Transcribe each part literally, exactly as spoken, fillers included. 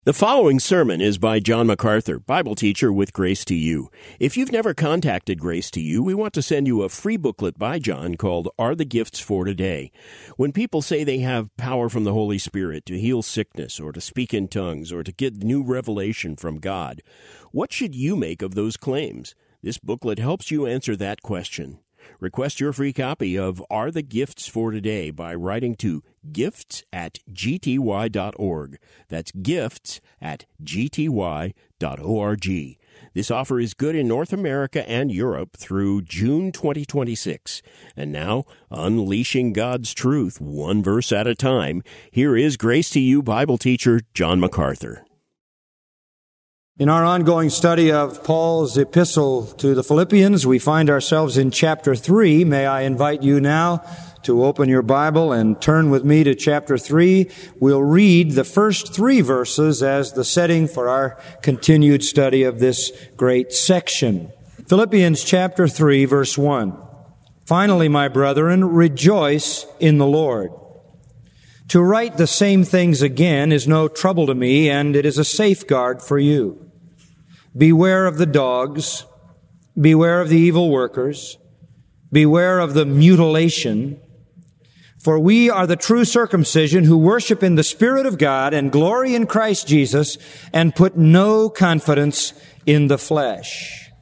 The following sermon is by John MacArthur, Bible teacher with Grace to You. If you've never contacted Grace to You, we want to send you a free booklet by John called Are the Gifts for Today? When people say they have power from the Holy Spirit to heal sickness or to speak in tongues or to get new revelation from God, what should you make of those claims? This booklet helps you answer that question. Request your free copy of Are the Gifts for Today by writing to gifts at g t y dot org. That's gifts at g t y dot org. This offer is good in North America and Europe through June twenty twenty-six. And now, unleashing God's truth one verse at a time, here is Grace to You Bible teacher John MacArthur. In our ongoing study of Paul's epistle to the Philippians, we find ourselves in chapter three. May I invite you now to open your Bible and turn with me to chapter three. We'll read the first three verses as the setting for our continued study of this great section. Philippians chapter three, verse one. Finally, my brethren, rejoice in the Lord. To write the same things again is no trouble to me, and it is a safeguard for you. Beware of the dogs, beware of the evil workers, beware of the mutilation, for we are the true circumcision who worship in the Spirit of God and glory in Christ Jesus and put no confidence in the flesh.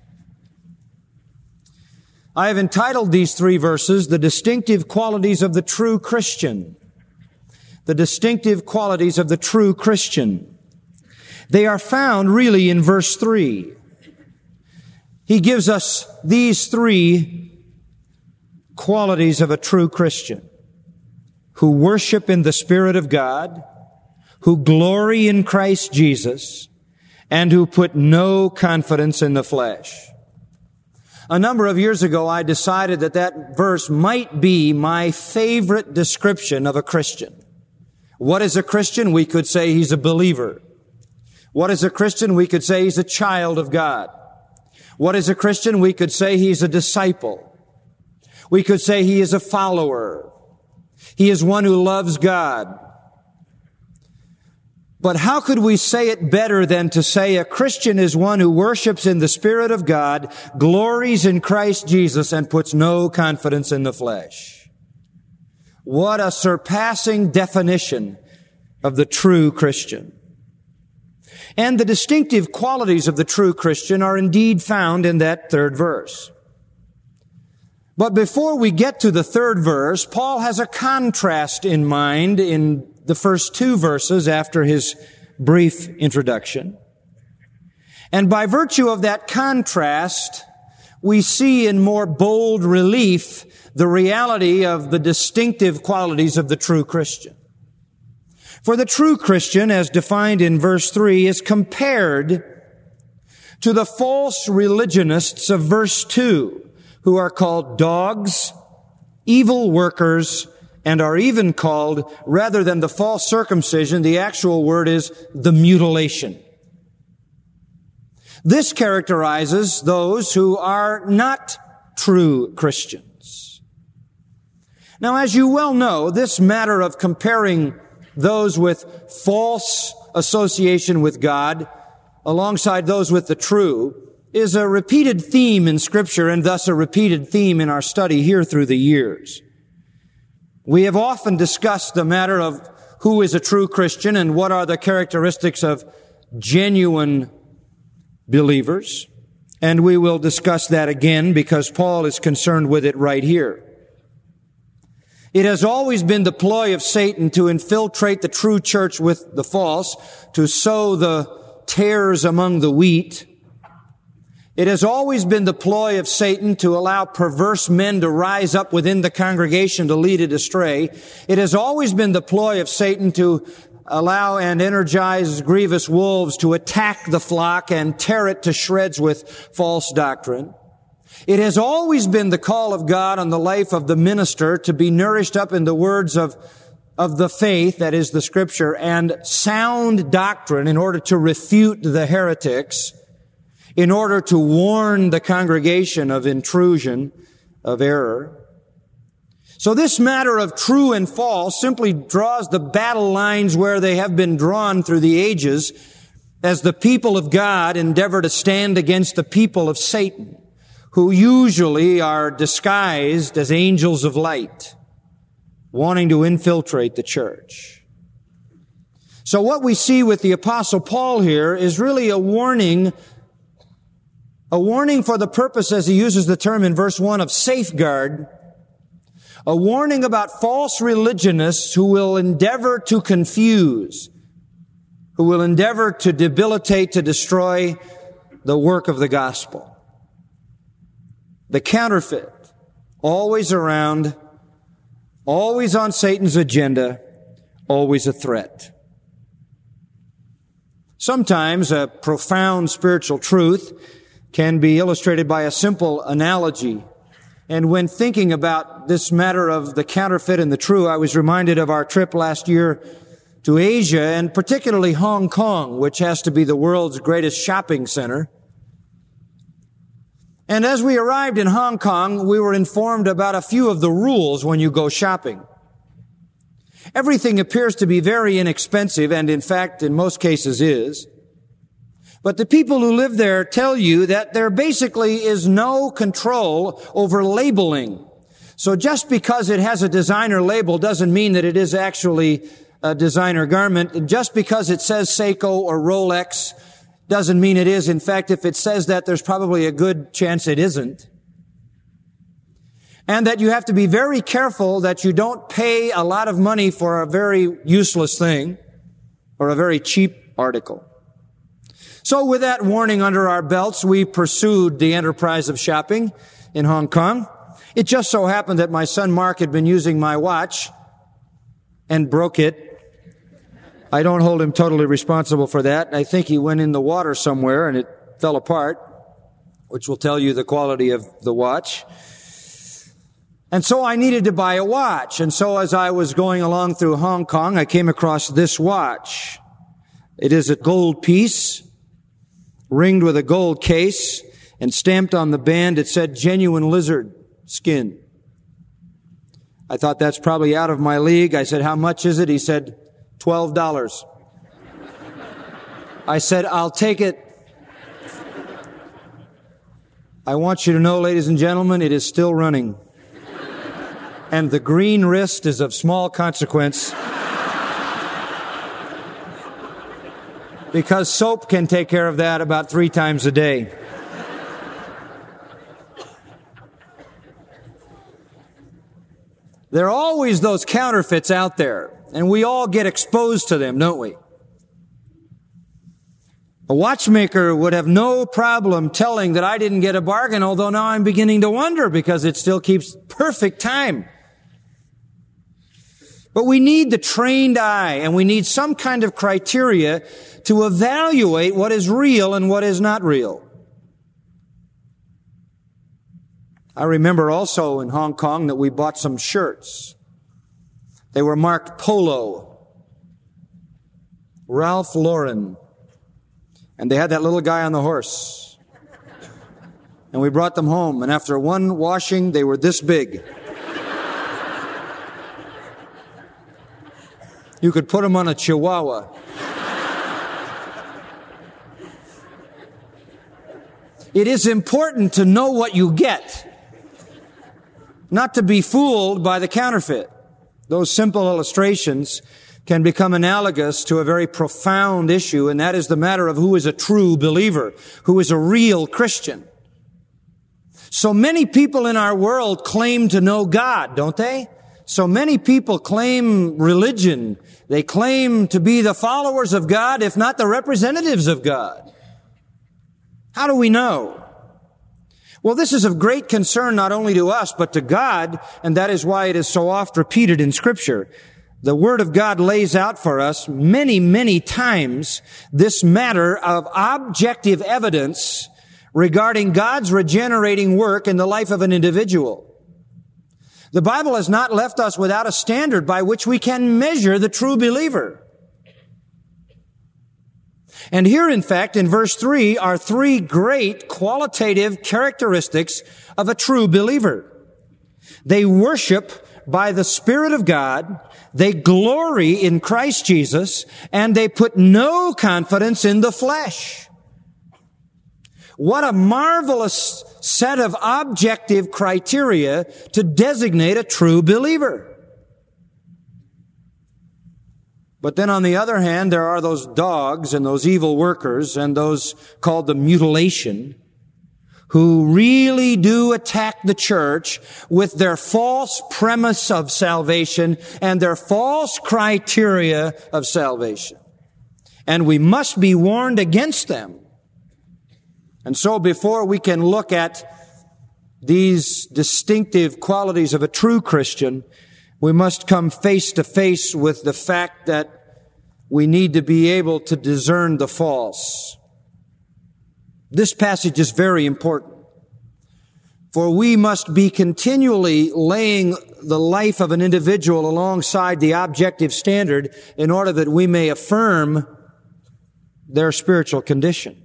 I have entitled these three verses, The Distinctive Qualities of the True Christian. The distinctive qualities of the true Christian. They are found really in verse three. He gives us these three qualities of a true Christian: who worship in the Spirit of God, who glory in Christ Jesus, and who put no confidence in the flesh. A number of years ago, I decided that that verse might be my favorite description of a Christian. What is a Christian? We could say he's a believer. What is a Christian? We could say he's a child of God. What is a Christian? We could say he's a disciple. We could say he is a follower. He is one who loves God. But how could we say it better than to say a Christian is one who worships in the Spirit of God, glories in Christ Jesus, and puts no confidence in the flesh? What a surpassing definition of the true Christian. And the distinctive qualities of the true Christian are indeed found in that third verse. But before we get to the third verse, Paul has a contrast in mind in the first two verses after his brief introduction. And by virtue of that contrast, we see in more bold relief the reality of the distinctive qualities of the true Christian. For the true Christian, as defined in verse three, is compared to the false religionists of verse two, who are called dogs, evil workers, and are even called, rather than the false circumcision, the actual word is the mutilation. This characterizes those who are not true Christians. Now, as you well know, this matter of comparing those with false association with God alongside those with the true is a repeated theme in Scripture, and thus a repeated theme in our study here through the years. We have often discussed the matter of who is a true Christian and what are the characteristics of genuine believers, and we will discuss that again because Paul is concerned with it right here. It has always been the ploy of Satan to infiltrate the true church with the false, to sow the tares among the wheat. It has always been the ploy of Satan to allow perverse men to rise up within the congregation to lead it astray. It has always been the ploy of Satan to allow and energize grievous wolves to attack the flock and tear it to shreds with false doctrine. It has always been the call of God on the life of the minister to be nourished up in the words of, of the faith, that is the Scripture, and sound doctrine in order to refute the heretics, in order to warn the congregation of intrusion, of error. So this matter of true and false simply draws the battle lines where they have been drawn through the ages as the people of God endeavor to stand against the people of Satan, who usually are disguised as angels of light, wanting to infiltrate the church. So what we see with the Apostle Paul here is really a warning, a warning for the purpose, as he uses the term in verse one, of safeguard, a warning about false religionists who will endeavor to confuse, who will endeavor to debilitate, to destroy the work of the gospel. The counterfeit, always around, always on Satan's agenda, always a threat. Sometimes a profound spiritual truth can be illustrated by a simple analogy. And when thinking about this matter of the counterfeit and the true, I was reminded of our trip last year to Asia, and particularly Hong Kong, which has to be the world's greatest shopping center. And as we arrived in Hong Kong, we were informed about a few of the rules when you go shopping. Everything appears to be very inexpensive, and in fact, in most cases is. But the people who live there tell you that there basically is no control over labeling. So just because it has a designer label doesn't mean that it is actually a designer garment. And just because it says Seiko or Rolex doesn't mean it is. In fact, if it says that, there's probably a good chance it isn't. And that you have to be very careful that you don't pay a lot of money for a very useless thing or a very cheap article. So with that warning under our belts, we pursued the enterprise of shopping in Hong Kong. It just so happened that my son Mark had been using my watch and broke it. I don't hold him totally responsible for that. I think he went in the water somewhere and it fell apart, which will tell you the quality of the watch. And so I needed to buy a watch. And so as I was going along through Hong Kong, I came across this watch. It is a gold piece, ringed with a gold case, and stamped on the band, it said genuine lizard skin. I thought that's probably out of my league. I said, how much is it? He said, twelve dollars. I said, I'll take it. I want you to know, ladies and gentlemen, it is still running. And the green wrist is of small consequence. Because soap can take care of that about three times a day. There are always those counterfeits out there, and we all get exposed to them, don't we? A watchmaker would have no problem telling that I didn't get a bargain, although now I'm beginning to wonder because it still keeps perfect time. But we need the trained eye, and we need some kind of criteria to evaluate what is real and what is not real. I remember also in Hong Kong that we bought some shirts. They were marked Polo, Ralph Lauren, and they had that little guy on the horse. And we brought them home, and after one washing, they were this big. You could put them on a chihuahua. It is important to know what you get, not to be fooled by the counterfeit. Those simple illustrations can become analogous to a very profound issue, and that is the matter of who is a true believer, who is a real Christian. So many people in our world claim to know God, don't they? So many people claim religion. They claim to be the followers of God, if not the representatives of God. How do we know? Well, this is of great concern not only to us, but to God, and that is why it is so oft repeated in Scripture. The Word of God lays out for us many, many times this matter of objective evidence regarding God's regenerating work in the life of an individual. The Bible has not left us without a standard by which we can measure the true believer. And here, in fact, in verse three, are three great qualitative characteristics of a true believer. They worship by the Spirit of God, they glory in Christ Jesus, and they put no confidence in the flesh. What a marvelous set of objective criteria to designate a true believer. But then on the other hand, there are those dogs and those evil workers and those called the mutilation who really do attack the church with their false premise of salvation and their false criteria of salvation. And we must be warned against them. And so before we can look at these distinctive qualities of a true Christian, we must come face to face with the fact that we need to be able to discern the false. This passage is very important, for we must be continually laying the life of an individual alongside the objective standard in order that we may affirm their spiritual condition.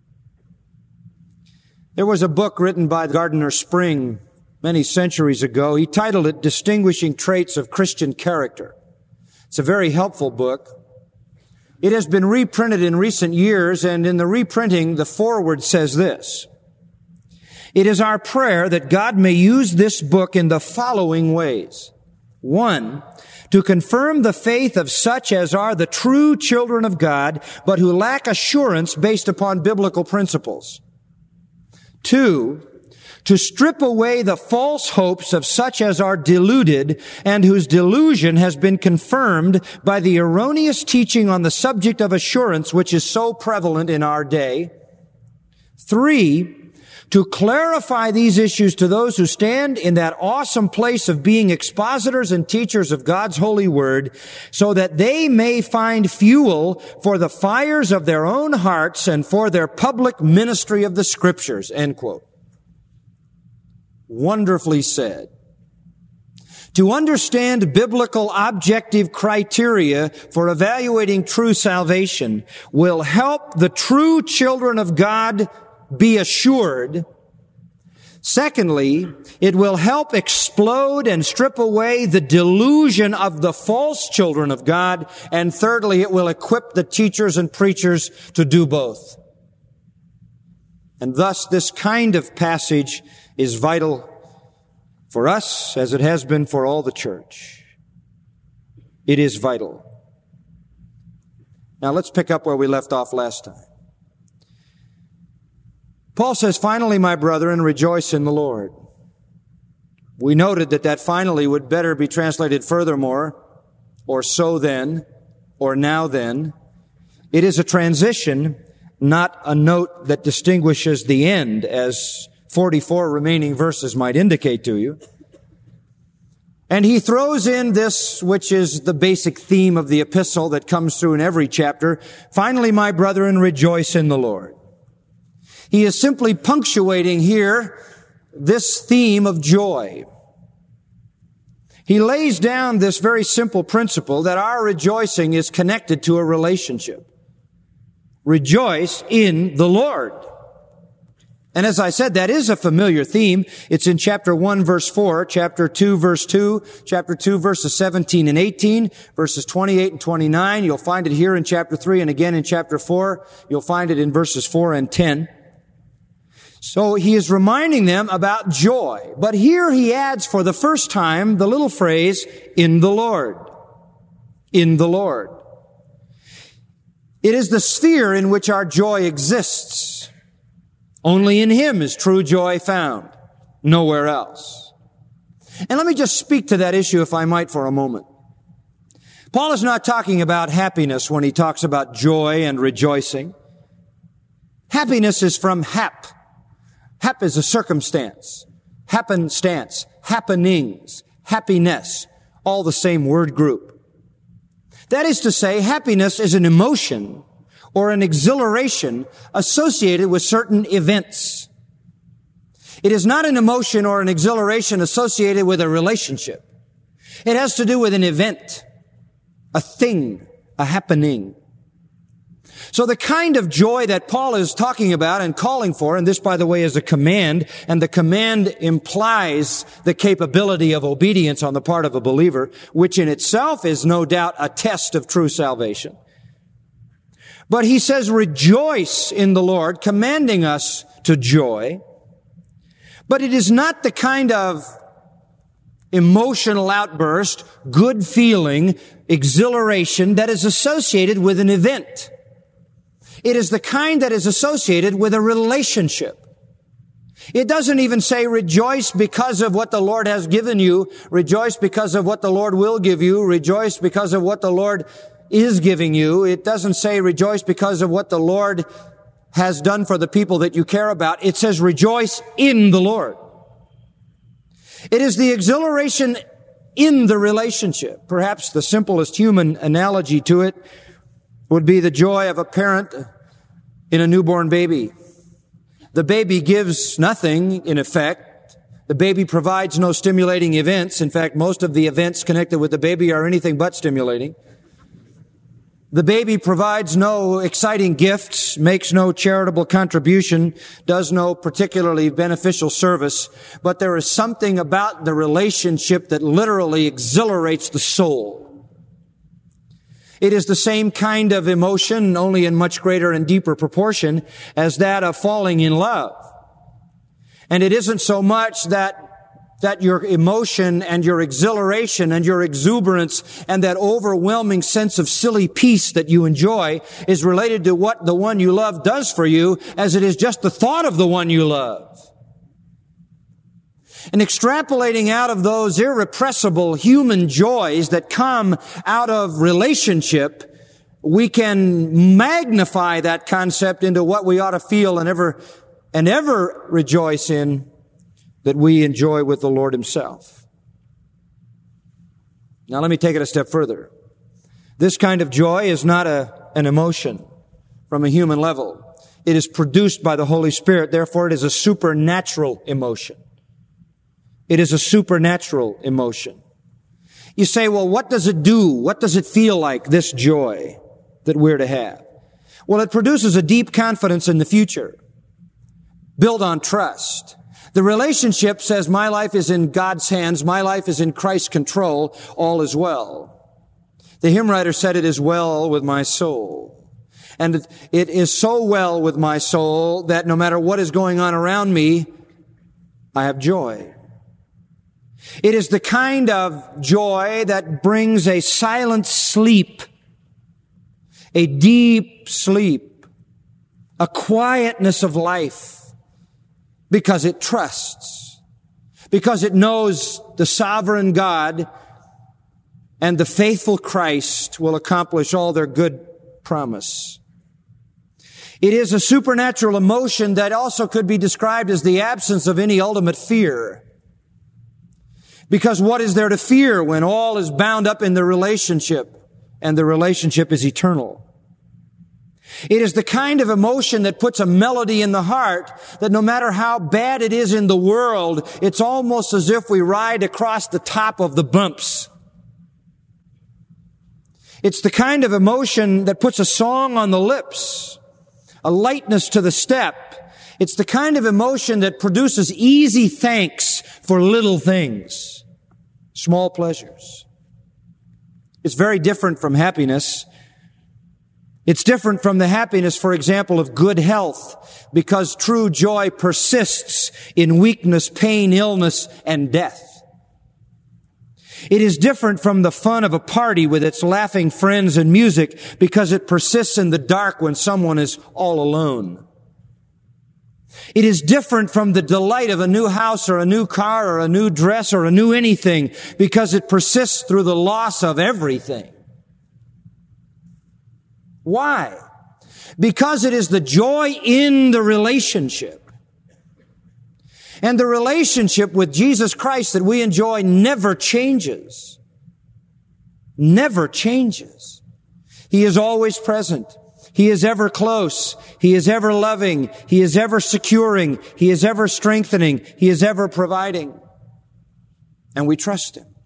There was a book written by Gardner Spring many centuries ago. He titled it Distinguishing Traits of Christian Character. It's a very helpful book. It has been reprinted in recent years, and in the reprinting, the foreword says this: "It is our prayer that God may use this book in the following ways. One, to confirm the faith of such as are the true children of God, but who lack assurance based upon biblical principles. Two, to strip away the false hopes of such as are deluded and whose delusion has been confirmed by the erroneous teaching on the subject of assurance which is so prevalent in our day. Three, to clarify these issues to those who stand in that awesome place of being expositors and teachers of God's holy word, so that they may find fuel for the fires of their own hearts and for their public ministry of the scriptures." End quote. Wonderfully said. To understand biblical objective criteria for evaluating true salvation will help the true children of God be assured. Secondly, it will help explode and strip away the delusion of the false children of God. And thirdly, it will equip the teachers and preachers to do both. And thus, this kind of passage is vital for us as it has been for all the church. It is vital. Now let's pick up where we left off last time. Paul says, "Finally, my brethren, rejoice in the Lord." We noted that that finally would better be translated furthermore, or so then, or now then. It is a transition, not a note that distinguishes the end, as forty-four remaining verses might indicate to you. And he throws in this, which is the basic theme of the epistle that comes through in every chapter. "Finally, my brethren, rejoice in the Lord." He is simply punctuating here this theme of joy. He lays down this very simple principle that our rejoicing is connected to a relationship. Rejoice in the Lord. And as I said, that is a familiar theme. It's in chapter one, verse four, chapter two, verse two, chapter two, verses seventeen and eighteen, verses twenty-eight and twenty-nine. You'll find it here in chapter three and again in chapter four. You'll find it in verses four and ten. So he is reminding them about joy. But here he adds for the first time the little phrase, "in the Lord." In the Lord. It is the sphere in which our joy exists. Only in Him is true joy found. Nowhere else. And let me just speak to that issue, if I might, for a moment. Paul is not talking about happiness when he talks about joy and rejoicing. Happiness is from hap. Hap is a circumstance. Happenstance. Happenings. Happiness. All the same word group. That is to say, happiness is an emotion or an exhilaration associated with certain events. It is not an emotion or an exhilaration associated with a relationship. It has to do with an event, a thing, a happening. So the kind of joy that Paul is talking about and calling for, and this, by the way, is a command, and the command implies the capability of obedience on the part of a believer, which in itself is no doubt a test of true salvation. But he says, rejoice in the Lord, commanding us to joy. But it is not the kind of emotional outburst, good feeling, exhilaration that is associated with an event. It is the kind that is associated with a relationship. It doesn't even say rejoice because of what the Lord has given you, rejoice because of what the Lord will give you, rejoice because of what the Lord is giving you. It doesn't say rejoice because of what the Lord has done for the people that you care about. It says rejoice in the Lord. It is the exhilaration in the relationship. Perhaps the simplest human analogy to it would be the joy of a parent in a newborn baby. The baby gives nothing, in effect. The baby provides no stimulating events. In fact, most of the events connected with the baby are anything but stimulating. The baby provides no exciting gifts, makes no charitable contribution, does no particularly beneficial service, but there is something about the relationship that literally exhilarates the soul. It is the same kind of emotion, only in much greater and deeper proportion, as that of falling in love. And it isn't so much that that your emotion and your exhilaration and your exuberance and that overwhelming sense of silly peace that you enjoy is related to what the one you love does for you, as it is just the thought of the one you love. And extrapolating out of those irrepressible human joys that come out of relationship, we can magnify that concept into what we ought to feel and ever, and ever rejoice in, that we enjoy with the Lord Himself. Now let me take it a step further. This kind of joy is not a, an emotion from a human level. It is produced by the Holy Spirit. Therefore, it is a supernatural emotion. It is a supernatural emotion. You say, well, what does it do? What does it feel like, this joy that we're to have? Well, it produces a deep confidence in the future, built on trust. The relationship says, my life is in God's hands, my life is in Christ's control, all is well. The hymn writer said, it is well with my soul. And it is so well with my soul that no matter what is going on around me, I have joy. It is the kind of joy that brings a silent sleep, a deep sleep, a quietness of life, because it trusts, because it knows the sovereign God and the faithful Christ will accomplish all their good promise. It is a supernatural emotion that also could be described as the absence of any ultimate fear. Because what is there to fear when all is bound up in the relationship and the relationship is eternal? It is the kind of emotion that puts a melody in the heart that no matter how bad it is in the world, it's almost as if we ride across the top of the bumps. It's the kind of emotion that puts a song on the lips, a lightness to the step. It's the kind of emotion that produces easy thanks for little things, small pleasures. It's very different from happiness. It's different from the happiness, for example, of good health, because true joy persists in weakness, pain, illness, and death. It is different from the fun of a party with its laughing friends and music, because it persists in the dark when someone is all alone. It is different from the delight of a new house or a new car or a new dress or a new anything, because it persists through the loss of everything. Why? Because it is the joy in the relationship. And the relationship with Jesus Christ that we enjoy never changes. Never changes. He is always present. He is ever close. He is ever loving. He is ever securing. He is ever strengthening. He is ever providing. And we trust Him.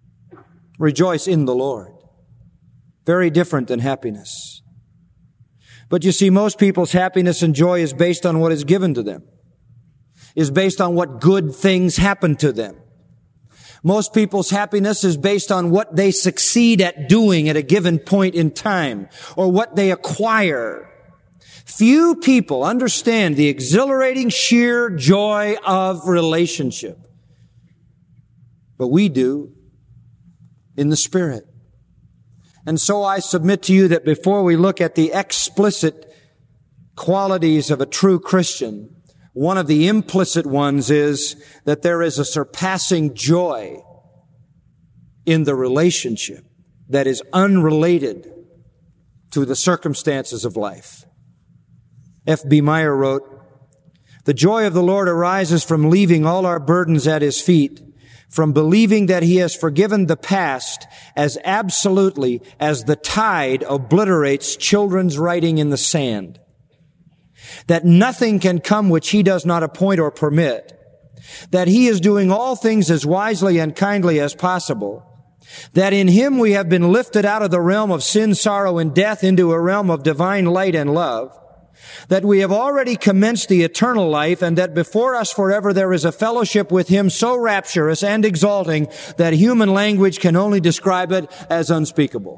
Rejoice in the Lord. Very different than happiness. But you see, most people's happiness and joy is based on what is given to them, is based on what good things happen to them. Most people's happiness is based on what they succeed at doing at a given point in time, or what they acquire. Few people understand the exhilarating sheer joy of relationship. But we do, in the Spirit. And so I submit to you that before we look at the explicit qualities of a true Christian, one of the implicit ones is that there is a surpassing joy in the relationship that is unrelated to the circumstances of life. F B Meyer wrote, "The joy of the Lord arises from leaving all our burdens at His feet, from believing that He has forgiven the past as absolutely as the tide obliterates children's writing in the sand. That nothing can come which He does not appoint or permit. That He is doing all things as wisely and kindly as possible. That in Him we have been lifted out of the realm of sin, sorrow, and death into a realm of divine light and love. That we have already commenced the eternal life, and that before us forever there is a fellowship with Him so rapturous and exalting that human language can only describe it as unspeakable."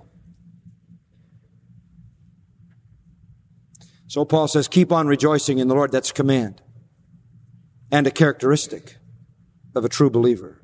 So Paul says, keep on rejoicing in the Lord. That's a command and a characteristic of a true believer.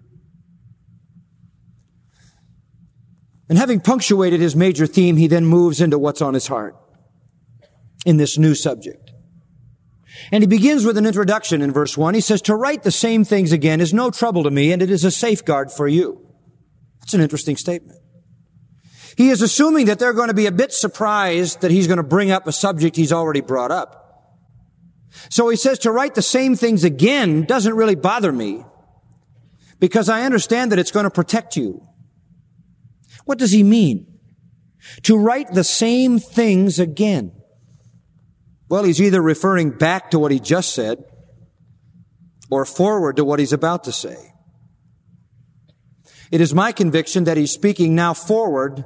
And having punctuated his major theme, he then moves into what's on his heart in this new subject. And he begins with an introduction in verse one. He says, "To write the same things again is no trouble to me, and it is a safeguard for you." That's an interesting statement. He is assuming that they're going to be a bit surprised that he's going to bring up a subject he's already brought up. So he says, to write the same things again doesn't really bother me, because I understand that it's going to protect you. What does he mean? To write the same things again. Well, he's either referring back to what he just said or forward to what he's about to say. It is my conviction that he's speaking now forward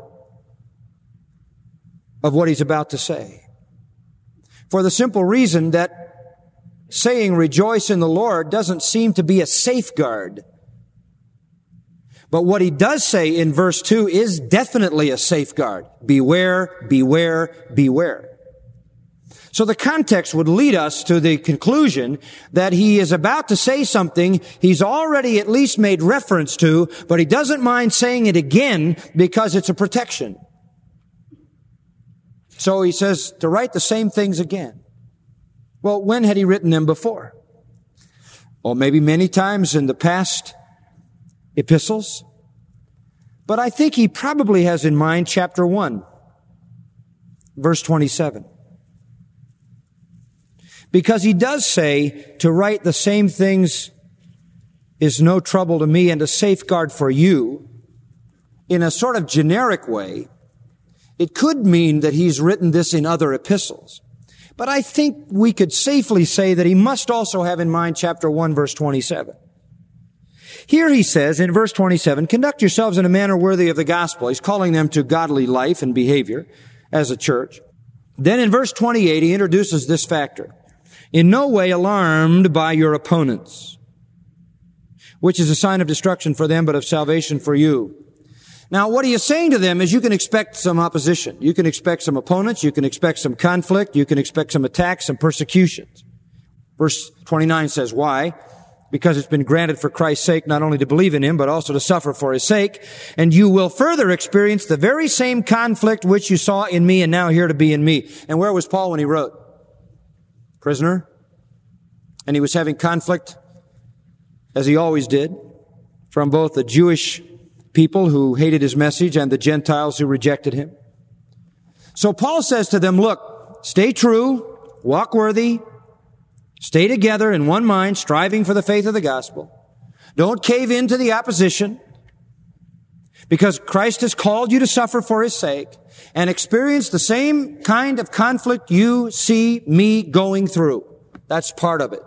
of what he's about to say. For the simple reason that saying rejoice in the Lord doesn't seem to be a safeguard. But what he does say in verse two is definitely a safeguard. Beware, beware, beware. So the context would lead us to the conclusion that he is about to say something he's already at least made reference to, but he doesn't mind saying it again because it's a protection. So he says to write the same things again. Well, when had he written them before? Well, maybe many times in the past epistles. But I think he probably has in mind chapter one, verse twenty-seven. Because he does say to write the same things is no trouble to me and a safeguard for you in a sort of generic way. It could mean that he's written this in other epistles. But I think we could safely say that he must also have in mind chapter one, verse twenty-seven. Here he says in verse twenty-seven, conduct yourselves in a manner worthy of the gospel. He's calling them to godly life and behavior as a church. Then in verse twenty-eight, he introduces this factor. In no way alarmed by your opponents, which is a sign of destruction for them, but of salvation for you. Now, what he is saying to them is you can expect some opposition. You can expect some opponents. You can expect some conflict. You can expect some attacks, some persecutions. Verse twenty-nine says, why? Because it's been granted for Christ's sake not only to believe in Him, but also to suffer for His sake. And you will further experience the very same conflict which you saw in me and now here to be in me. And where was Paul when he wrote? Prisoner. And he was having conflict, as he always did, from both the Jewish people who hated his message and the Gentiles who rejected him. So Paul says to them, look, stay true, walk worthy, stay together in one mind, striving for the faith of the gospel. Don't cave into the opposition, because Christ has called you to suffer for His sake and experience the same kind of conflict you see me going through. That's part of it.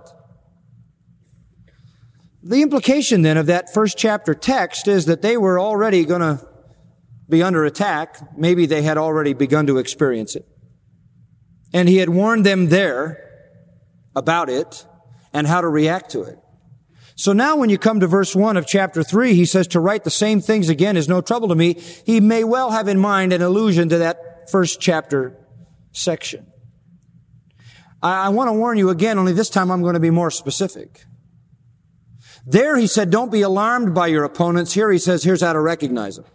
The implication then of that first chapter text is that they were already going to be under attack. Maybe they had already begun to experience it. And he had warned them there about it and how to react to it. So now when you come to verse one of chapter three, he says to write the same things again is no trouble to me. He may well have in mind an allusion to that first chapter section. I, I want to warn you again, only this time I'm going to be more specific. There he said, don't be alarmed by your opponents. Here he says, here's how to recognize them.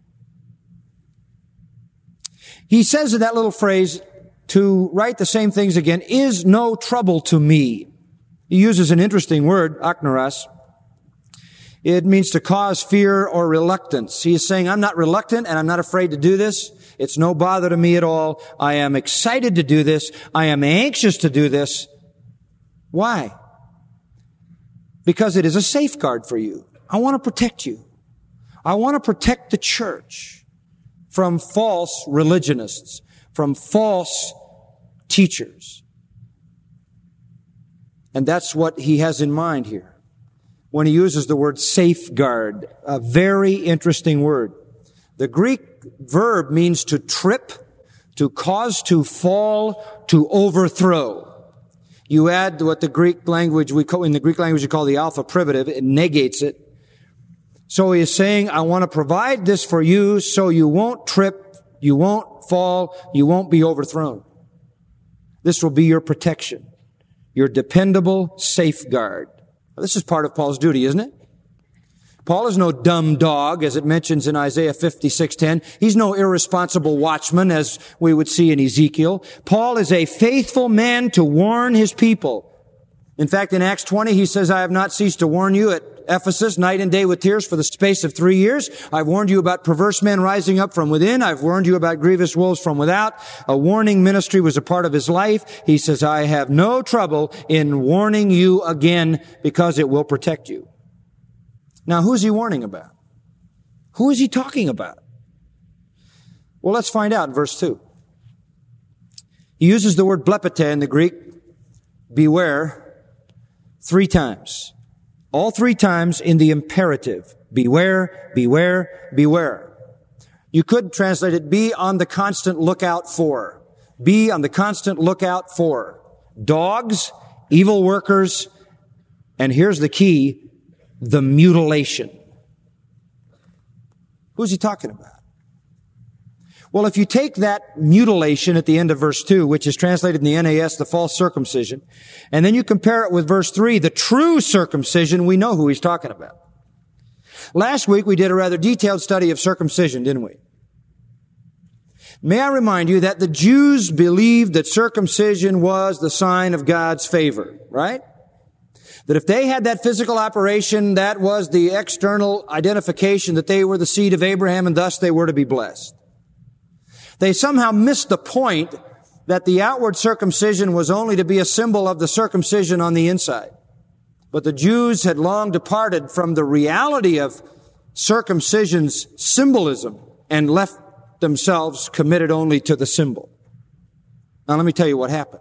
He says in that little phrase, to write the same things again is no trouble to me. He uses an interesting word, akneras. It means to cause fear or reluctance. He is saying, I'm not reluctant and I'm not afraid to do this. It's no bother to me at all. I am excited to do this. I am anxious to do this. Why? Because it is a safeguard for you. I want to protect you. I want to protect the church from false religionists, from false teachers. And that's what he has in mind here when he uses the word safeguard, a very interesting word. The Greek verb means to trip, to cause to fall, to overthrow. You add what the Greek language we call, in the Greek language we call the alpha privative, it negates it. So he is saying, I want to provide this for you so you won't trip, you won't fall, you won't be overthrown. This will be your protection, your dependable safeguard. Well, this is part of Paul's duty, isn't it? Paul is no dumb dog, as it mentions in Isaiah fifty-six ten. He's no irresponsible watchman, as we would see in Ezekiel. Paul is a faithful man to warn his people. In fact, in Acts twenty, he says, I have not ceased to warn you at Ephesus, night and day with tears for the space of three years. I've warned you about perverse men rising up from within. I've warned you about grievous wolves from without. A warning ministry was a part of his life. He says, I have no trouble in warning you again because it will protect you. Now, who is he warning about? Who is he talking about? Well, let's find out in verse two. He uses the word blepete in the Greek, beware, three times. All three times in the imperative. Beware, beware, beware. You could translate it, be on the constant lookout for. Be on the constant lookout for. Dogs, evil workers, and here's the key, the mutilation. Who's he talking about? Well, if you take that mutilation at the end of verse two, which is translated in the N A S, the false circumcision, and then you compare it with verse three, the true circumcision, we know who he's talking about. Last week we did a rather detailed study of circumcision, didn't we? May I remind you that the Jews believed that circumcision was the sign of God's favor, right? That if they had that physical operation, that was the external identification that they were the seed of Abraham and thus they were to be blessed. They somehow missed the point that the outward circumcision was only to be a symbol of the circumcision on the inside. But the Jews had long departed from the reality of circumcision's symbolism and left themselves committed only to the symbol. Now let me tell you what happened.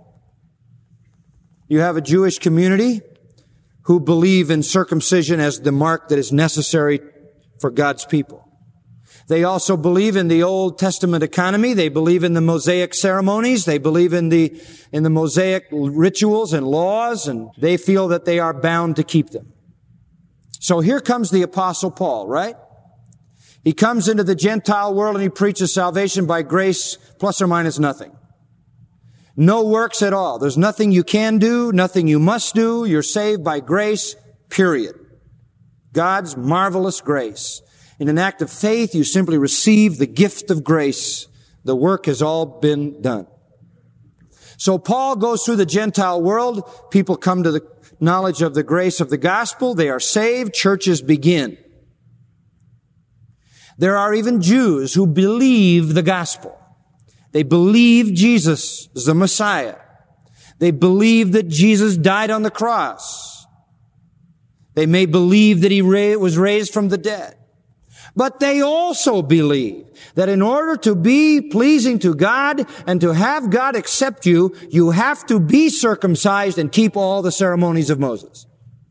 You have a Jewish community who believe in circumcision as the mark that is necessary for God's people. They also believe in the Old Testament economy. They believe in the Mosaic ceremonies. They believe in the, in the Mosaic rituals and laws, and they feel that they are bound to keep them. So here comes the Apostle Paul, right? He comes into the Gentile world and he preaches salvation by grace plus or minus nothing. No works at all. There's nothing you can do, nothing you must do. You're saved by grace, period. God's marvelous grace. In an act of faith, you simply receive the gift of grace. The work has all been done. So Paul goes through the Gentile world. People come to the knowledge of the grace of the gospel. They are saved. Churches begin. There are even Jews who believe the gospel. They believe Jesus is the Messiah. They believe that Jesus died on the cross. They may believe that he was raised from the dead. But they also believe that in order to be pleasing to God and to have God accept you, you have to be circumcised and keep all the ceremonies of Moses.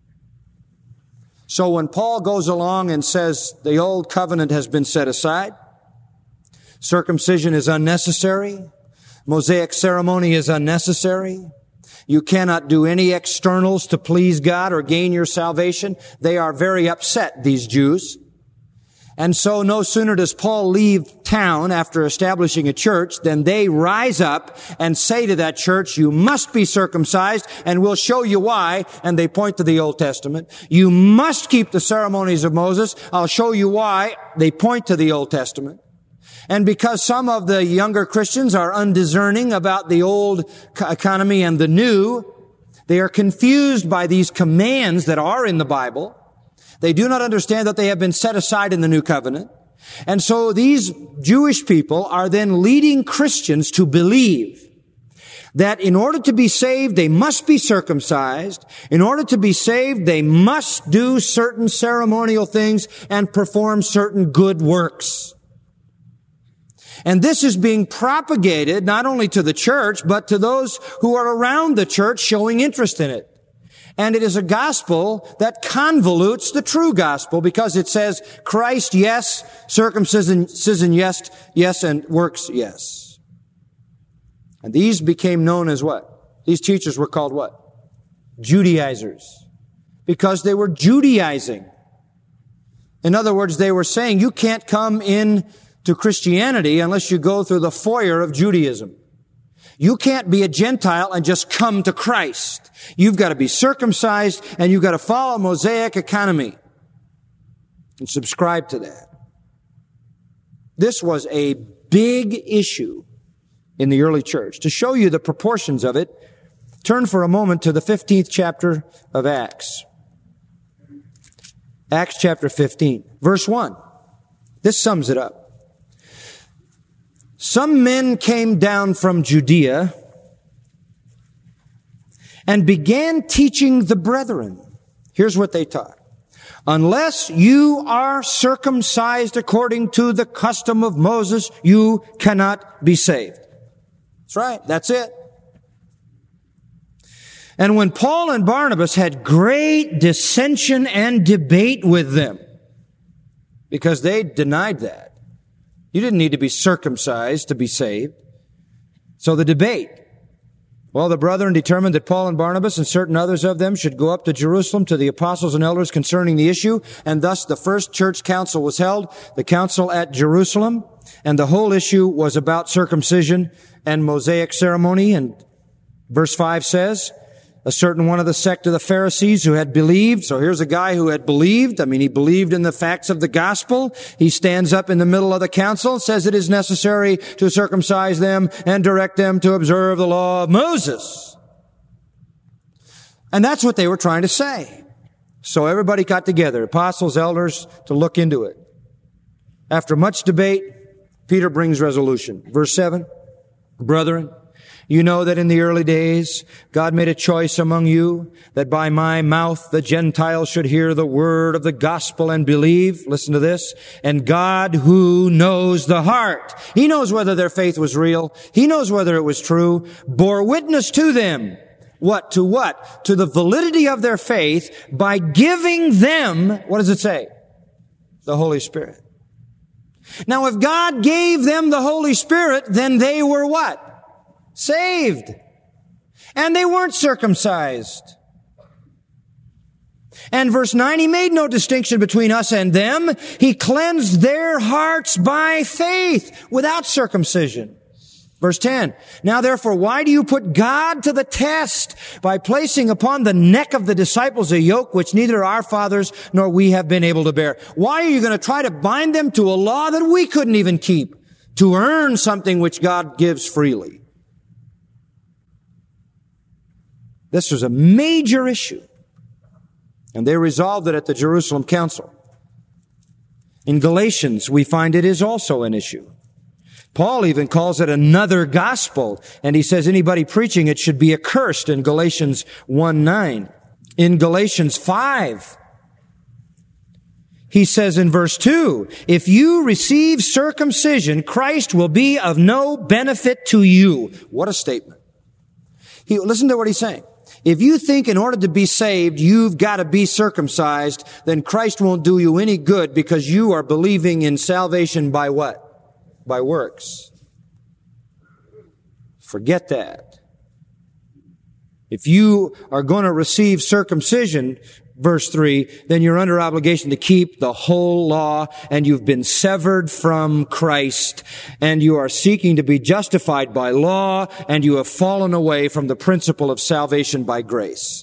So when Paul goes along and says the old covenant has been set aside, circumcision is unnecessary, Mosaic ceremony is unnecessary. You cannot do any externals to please God or gain your salvation. They are very upset, these Jews. And so no sooner does Paul leave town after establishing a church than they rise up and say to that church, you must be circumcised and we'll show you why. And they point to the Old Testament. You must keep the ceremonies of Moses. I'll show you why. They point to the Old Testament. And because some of the younger Christians are undiscerning about the old economy and the new, they are confused by these commands that are in the Bible. They do not understand that they have been set aside in the new covenant. And so these Jewish people are then leading Christians to believe that in order to be saved, they must be circumcised. In order to be saved, they must do certain ceremonial things and perform certain good works. And this is being propagated not only to the church, but to those who are around the church showing interest in it. And it is a gospel that convolutes the true gospel because it says Christ, yes, circumcision, circumcision, yes, yes, and works, yes. And these became known as what? These teachers were called what? Judaizers. Because they were Judaizing. In other words, they were saying you can't come in to Christianity unless you go through the foyer of Judaism. You can't be a Gentile and just come to Christ. You've got to be circumcised and you've got to follow Mosaic economy and subscribe to that. This was a big issue in the early church. To show you the proportions of it, turn for a moment to the fifteenth chapter of Acts. Acts chapter fifteen, verse one. This sums it up. Some men came down from Judea and began teaching the brethren. Here's what they taught. Unless you are circumcised according to the custom of Moses, you cannot be saved. That's right. That's it. And when Paul and Barnabas had great dissension and debate with them, because they denied that, you didn't need to be circumcised to be saved. So the debate. Well, the brethren determined that Paul and Barnabas and certain others of them should go up to Jerusalem to the apostles and elders concerning the issue. And thus the first church council was held, the council at Jerusalem. And the whole issue was about circumcision and Mosaic ceremony. And verse five says, a certain one of the sect of the Pharisees who had believed. So here's a guy who had believed. I mean, he believed in the facts of the gospel. He stands up in the middle of the council and says it is necessary to circumcise them and direct them to observe the law of Moses. And that's what they were trying to say. So everybody got together, apostles, elders, to look into it. After much debate, Peter brings resolution. Verse seven, brethren, you know that in the early days, God made a choice among you that by my mouth the Gentiles should hear the word of the gospel and believe. Listen to this. And God, who knows the heart, He knows whether their faith was real. He knows whether it was true, bore witness to them. What? To what? To the validity of their faith by giving them, what does it say? The Holy Spirit. Now, if God gave them the Holy Spirit, then they were what? Saved. And they weren't circumcised. And verse nine, He made no distinction between us and them. He cleansed their hearts by faith without circumcision. Verse ten, now therefore, why do you put God to the test by placing upon the neck of the disciples a yoke which neither our fathers nor we have been able to bear? Why are you going to try to bind them to a law that we couldn't even keep to earn something which God gives freely? This was a major issue. And they resolved it at the Jerusalem Council. In Galatians, we find it is also an issue. Paul even calls it another gospel, and he says anybody preaching it should be accursed in Galatians one nine. In Galatians five, he says in verse two, if you receive circumcision, Christ will be of no benefit to you. What a statement. He, listen to what he's saying. If you think in order to be saved, you've got to be circumcised, then Christ won't do you any good because you are believing in salvation by what? By works. Forget that. If you are going to receive circumcision, verse three, then you're under obligation to keep the whole law, and you've been severed from Christ, and you are seeking to be justified by law, and you have fallen away from the principle of salvation by grace.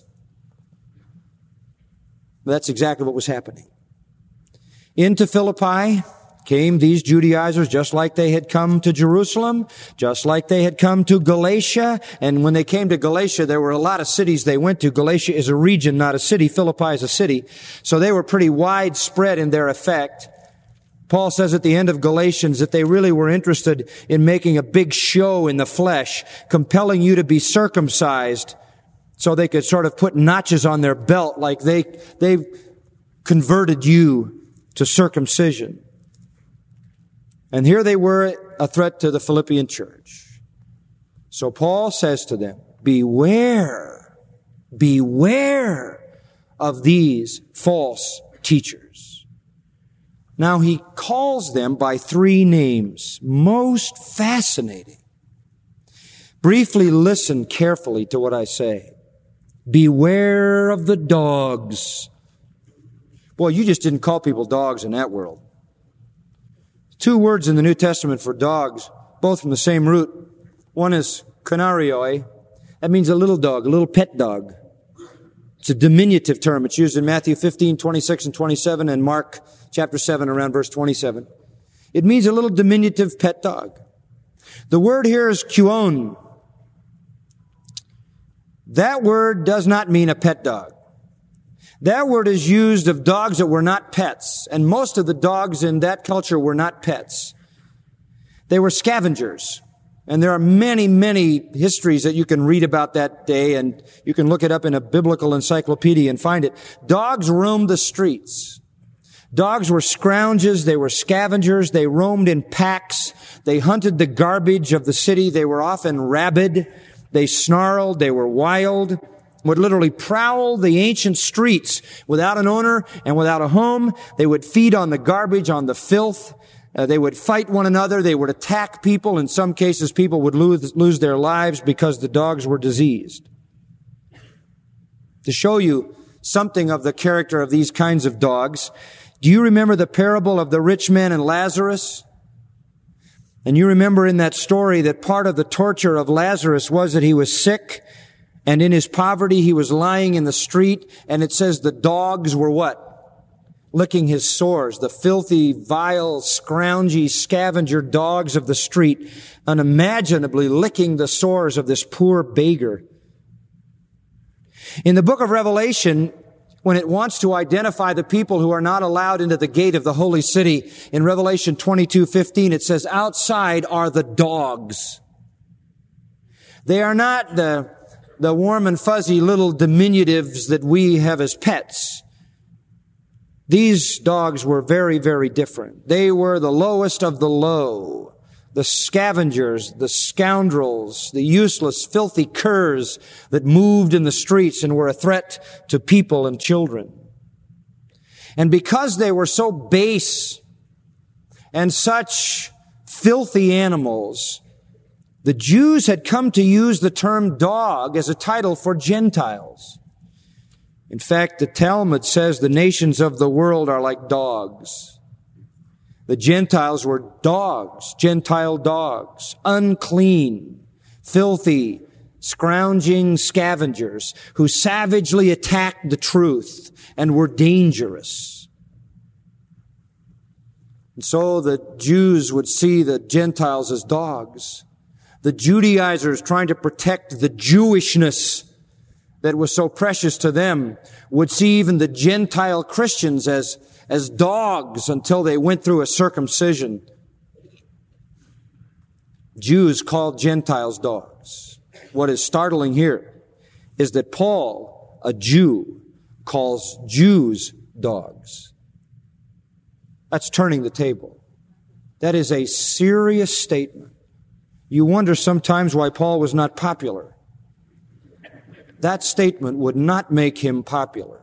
That's exactly what was happening. Into Philippi came these Judaizers, just like they had come to Jerusalem, just like they had come to Galatia. And when they came to Galatia, there were a lot of cities they went to. Galatia is a region, not a city. Philippi is a city. So they were pretty widespread in their effect. Paul says at the end of Galatians that they really were interested in making a big show in the flesh, compelling you to be circumcised so they could sort of put notches on their belt like they, they converted you to circumcision. And here they were, a threat to the Philippian church. So Paul says to them, beware, beware of these false teachers. Now he calls them by three names, most fascinating. Briefly listen carefully to what I say. Beware of the dogs. Boy, you just didn't call people dogs in that world. Two words in the New Testament for dogs, both from the same root. One is kanarioi. That means a little dog, a little pet dog. It's a diminutive term. It's used in Matthew fifteen, twenty-six and twenty-seven, and Mark chapter seven around verse twenty-seven. It means a little diminutive pet dog. The word here is kuon. That word does not mean a pet dog. That word is used of dogs that were not pets, and most of the dogs in that culture were not pets. They were scavengers, and there are many, many histories that you can read about that day, and you can look it up in a biblical encyclopedia and find it. Dogs roamed the streets. Dogs were scrounges, they were scavengers, they roamed in packs, they hunted the garbage of the city, they were often rabid, they snarled, they were wild, would literally prowl the ancient streets without an owner and without a home. They would feed on the garbage, on the filth. Uh, they would fight one another. They would attack people. In some cases, people would lose, lose their lives because the dogs were diseased. To show you something of the character of these kinds of dogs, do you remember the parable of the rich man and Lazarus? And you remember in that story that part of the torture of Lazarus was that he was sick, and in his poverty, he was lying in the street, and it says the dogs were what? Licking his sores. The filthy, vile, scroungy, scavenger dogs of the street, unimaginably licking the sores of this poor beggar. In the book of Revelation, when it wants to identify the people who are not allowed into the gate of the holy city, in Revelation twenty-two fifteen, it says, outside are the dogs. They are not the the warm and fuzzy little diminutives that we have as pets. These dogs were very, very different. They were the lowest of the low, the scavengers, the scoundrels, the useless, filthy curs that moved in the streets and were a threat to people and children. And because they were so base and such filthy animals, the Jews had come to use the term dog as a title for Gentiles. In fact, the Talmud says the nations of the world are like dogs. The Gentiles were dogs, Gentile dogs, unclean, filthy, scrounging scavengers who savagely attacked the truth and were dangerous. And so the Jews would see the Gentiles as dogs. The Judaizers, trying to protect the Jewishness that was so precious to them, would see even the Gentile Christians as, as dogs until they went through a circumcision. Jews called Gentiles dogs. What is startling here is that Paul, a Jew, calls Jews dogs. That's turning the table. That is a serious statement. You wonder sometimes why Paul was not popular. That statement would not make him popular.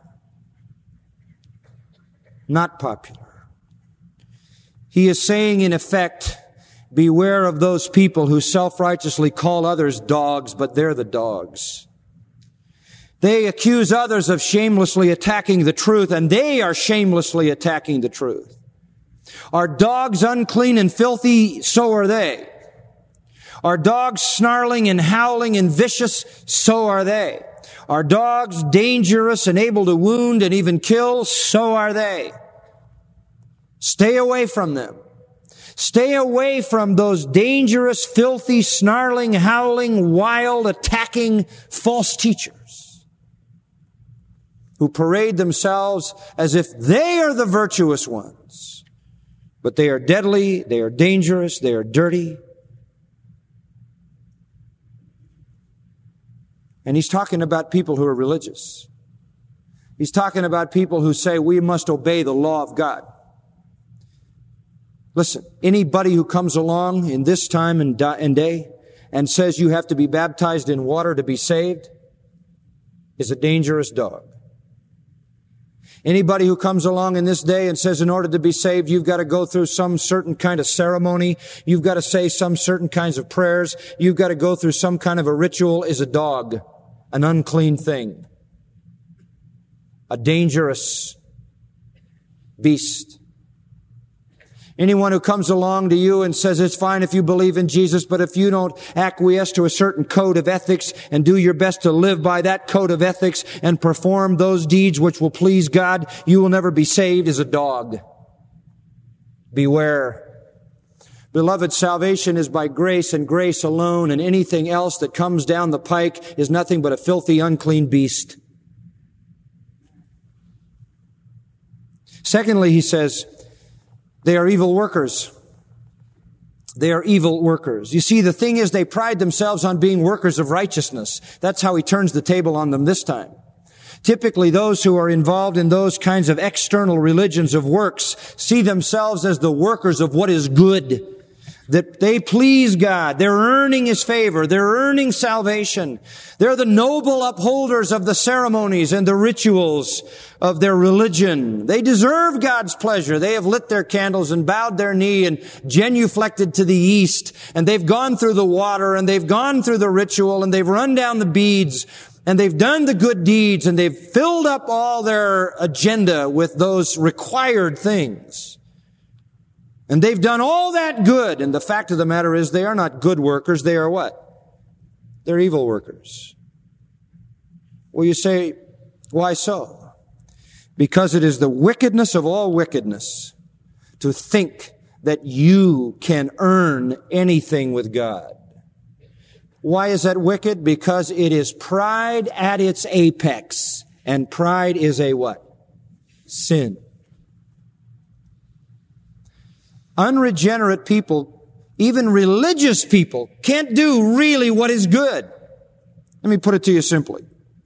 Not popular. He is saying, in effect, Beware of those people who self-righteously call others dogs, but they're the dogs. They accuse others of shamelessly attacking the truth, and they are shamelessly attacking the truth. Are dogs unclean and filthy? So are they. Are dogs snarling and howling and vicious? So are they. Are dogs dangerous and able to wound and even kill? So are they. Stay away from them. Stay away from those dangerous, filthy, snarling, howling, wild, attacking false teachers who parade themselves as if they are the virtuous ones. But they are deadly, they are dangerous, they are dirty. And he's talking about people who are religious. He's talking about people who say we must obey the law of God. Listen, anybody who comes along in this time and day and says you have to be baptized in water to be saved is a dangerous dog. Anybody who comes along in this day and says in order to be saved you've got to go through some certain kind of ceremony, you've got to say some certain kinds of prayers, you've got to go through some kind of a ritual is a dog, an unclean thing, a dangerous beast. Anyone who comes along to you and says it's fine if you believe in Jesus, but if you don't acquiesce to a certain code of ethics and do your best to live by that code of ethics and perform those deeds which will please God, you will never be saved as a dog. Beware. Beloved, salvation is by grace and grace alone, and anything else that comes down the pike is nothing but a filthy, unclean beast. Secondly, he says, they are evil workers. They are evil workers. You see, the thing is, they pride themselves on being workers of righteousness. That's how he turns the table on them this time. Typically, those who are involved in those kinds of external religions of works see themselves as the workers of what is good. That they please God. They're earning His favor. They're earning salvation. They're the noble upholders of the ceremonies and the rituals of their religion. They deserve God's pleasure. They have lit their candles and bowed their knee and genuflected to the east. And they've gone through the water and they've gone through the ritual and they've run down the beads and they've done the good deeds and they've filled up all their agenda with those required things. And they've done all that good. And the fact of the matter is they are not good workers. They are what? They're evil workers. Well, you say, why so? Because it is the wickedness of all wickedness to think that you can earn anything with God. Why is that wicked? Because it is pride at its apex. And pride is a what? Sin. Unregenerate people, even religious people, can't do really what is good. Let me put it to you simply.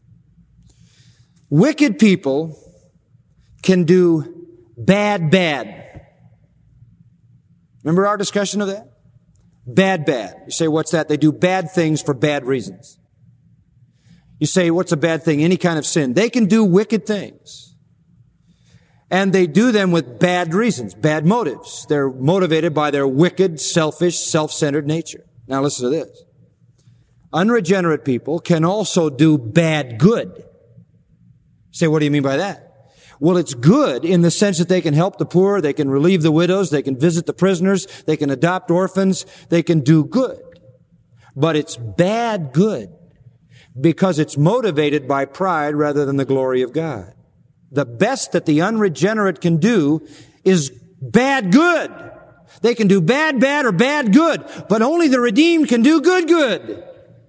Wicked people can do bad, bad. Remember our discussion of that? Bad, bad. You say, what's that? They do bad things for bad reasons. You say, what's a bad thing? Any kind of sin. They can do wicked things. And they do them with bad reasons, bad motives. They're motivated by their wicked, selfish, self-centered nature. Now listen to this. Unregenerate people can also do bad good. You say, what do you mean by that? Well, it's good in the sense that they can help the poor, they can relieve the widows, they can visit the prisoners, they can adopt orphans, they can do good. But it's bad good because it's motivated by pride rather than the glory of God. The best that the unregenerate can do is bad good. They can do bad, bad, or bad good, but only the redeemed can do good, good.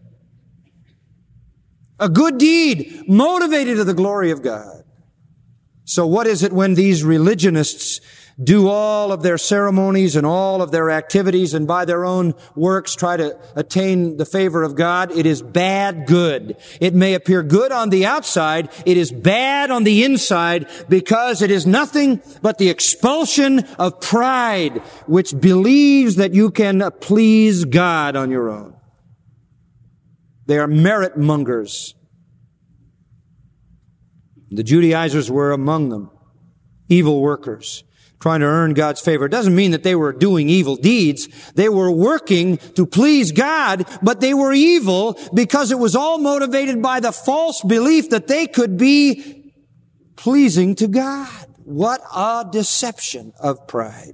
A good deed motivated to the glory of God. So what is it when these religionists do all of their ceremonies and all of their activities and by their own works try to attain the favor of God? It is bad good. It may appear good on the outside. It is bad on the inside because it is nothing but the expulsion of pride, which believes that you can please God on your own. They are merit mongers. The Judaizers were among them, evil workers. trying to earn God's favor. It doesn't mean that they were doing evil deeds. They were working to please God, but they were evil because it was all motivated by the false belief that they could be pleasing to God. What a deception of pride.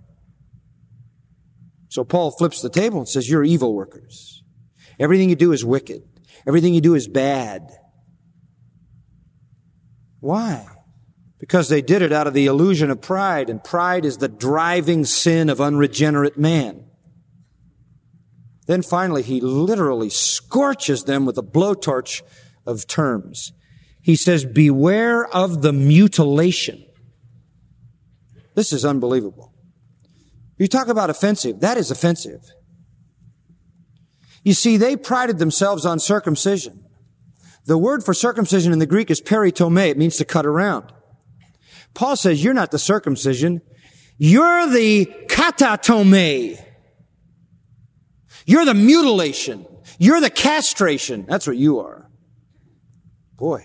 So Paul flips the table and says, you're evil workers. Everything you do is wicked. Everything you do is bad. Why? Because they did it out of the illusion of pride, and pride is the driving sin of unregenerate man. Then finally, he literally scorches them with a blowtorch of terms. He says, beware of the mutilation. This is unbelievable. You talk about offensive. That is offensive. You see, they prided themselves on circumcision. The word for circumcision in the Greek is peritome. It means to cut around. Paul says, you're not the circumcision. You're the katatome. You're the mutilation. You're the castration. That's what you are. Boy.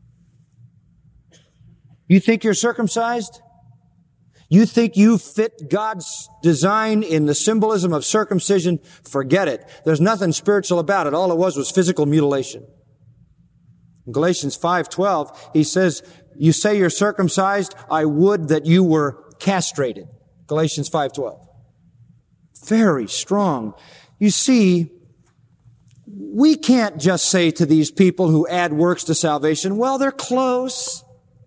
You think you're circumcised? You think you fit God's design in the symbolism of circumcision? Forget it. There's nothing spiritual about it. All it was was physical mutilation. In Galatians five twelve, he says, you say you're circumcised, I would that you were castrated. Galatians five twelve. Very strong. You see, we can't just say to these people who add works to salvation, well, they're close.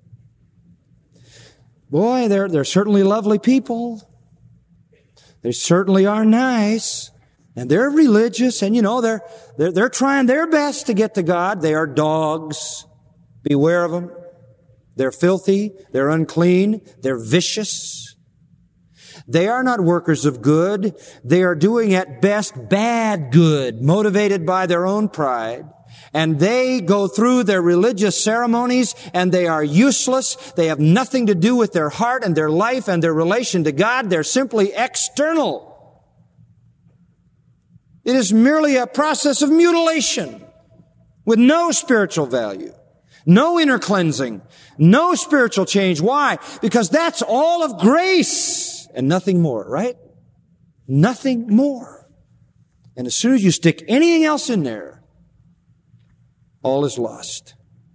Boy, they're, they're certainly lovely people. They certainly are nice. And they're religious, and you know, they're, they're, they're trying their best to get to God. They are dogs. Beware of them. They're filthy. They're unclean. They're vicious. They are not workers of good. They are doing at best bad good, motivated by their own pride. And they go through their religious ceremonies and they are useless. They have nothing to do with their heart and their life and their relation to God. They're simply external. It is merely a process of mutilation with no spiritual value, no inner cleansing, no spiritual change. Why? Because that's all of grace and nothing more, right? Nothing more. And as soon as you stick anything else in there, all is lost.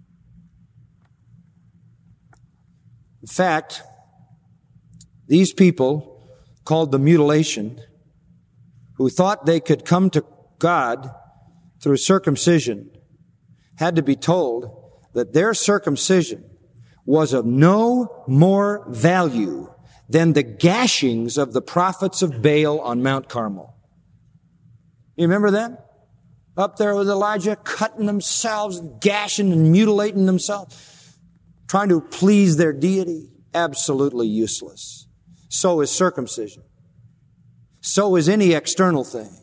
In fact, these people called the mutilation, who thought they could come to God through circumcision, had to be told that their circumcision was of no more value than the gashings of the prophets of Baal on Mount Carmel. You remember that? Up there with Elijah, cutting themselves, gashing and mutilating themselves, trying to please their deity. Absolutely useless. So is circumcision. So is any external thing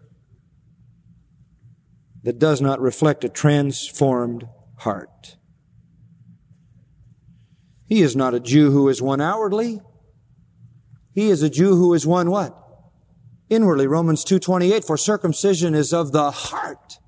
that does not reflect a transformed heart. He is not a Jew who is one outwardly. He is a Jew who is one what? Inwardly. Romans two twenty-eight, for circumcision is of the heart.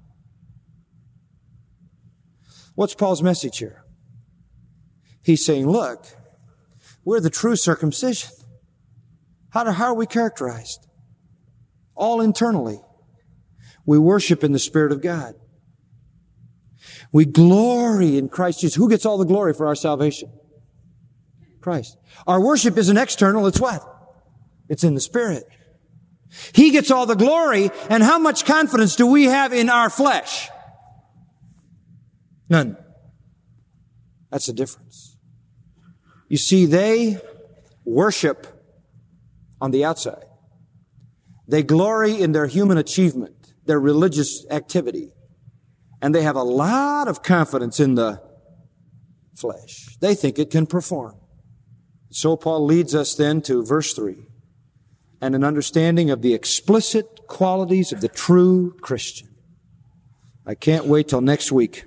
What's Paul's message here? He's saying, look, we're the true circumcision. How, do, how are we characterized? All internally. We worship in the Spirit of God. We glory in Christ Jesus. Who gets all the glory for our salvation? Christ. Our worship isn't external, it's what? It's in the Spirit. He gets all the glory, and how much confidence do we have in our flesh? None. That's the difference. You see, they worship on the outside. They glory in their human achievement, their religious activity, and they have a lot of confidence in the flesh. They think it can perform. So Paul leads us then to verse three, and an understanding of the explicit qualities of the true Christian. I can't wait till next week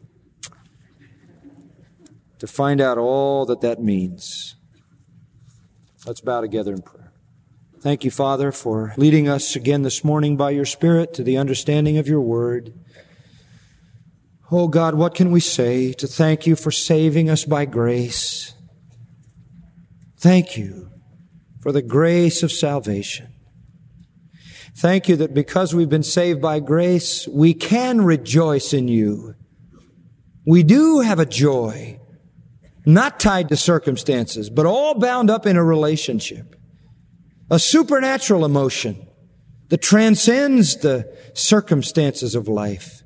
to find out all that that means. Let's bow together in prayer. Thank you, Father, for leading us again this morning by your Spirit to the understanding of your word. Oh God, what can we say to thank you for saving us by grace? Thank you for the grace of salvation. Thank you that because we've been saved by grace, we can rejoice in you. We do have a joy, not tied to circumstances, but all bound up in a relationship, a supernatural emotion that transcends the circumstances of life.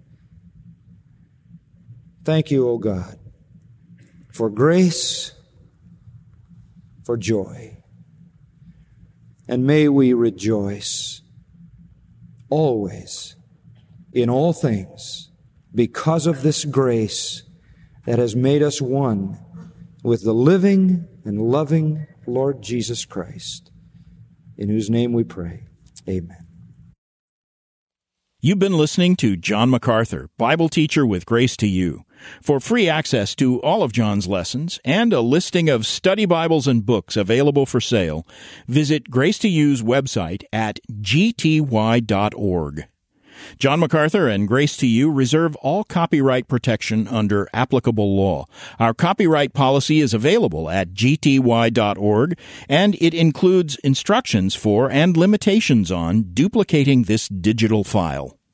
Thank you, O God, for grace, for joy. And may we rejoice always in all things because of this grace that has made us one with the living and loving Lord Jesus Christ, in whose name we pray. Amen. You've been listening to John MacArthur, Bible teacher with Grace to You. For free access to all of John's lessons and a listing of study Bibles and books available for sale, visit Grace to You's website at g t y dot org. John MacArthur and Grace to You reserve all copyright protection under applicable law. Our copyright policy is available at g t y dot org, and it includes instructions for and limitations on duplicating this digital file.